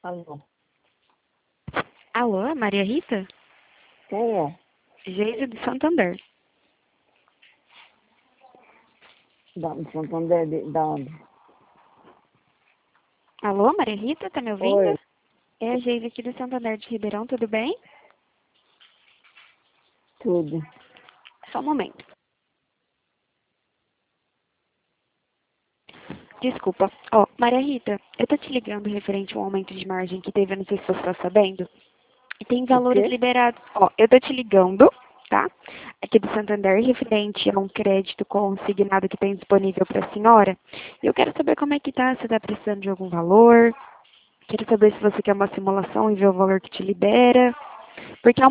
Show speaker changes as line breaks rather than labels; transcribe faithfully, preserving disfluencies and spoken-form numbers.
Alô,
Alô, Maria Rita?
quem é?
Geise de Santander.
Da de Santander, de, da onde?
Alô, Maria Rita, tá me ouvindo?
Oi,
É a Geise aqui do Santander de Ribeirão, tudo bem?
tudo.
Só um momento. Desculpa. Ó, Maria Rita, eu tô te ligando referente ao aumento de margem que teve, eu não sei se você tá sabendo. E tem
O
valores
quê?
liberados. Ó, eu tô te ligando, tá? Aqui do Santander, referente a um crédito consignado que tem disponível para a senhora. E eu quero saber como é que tá, se tá precisando de algum valor. Quero saber se você quer uma simulação e ver o valor que te libera. Porque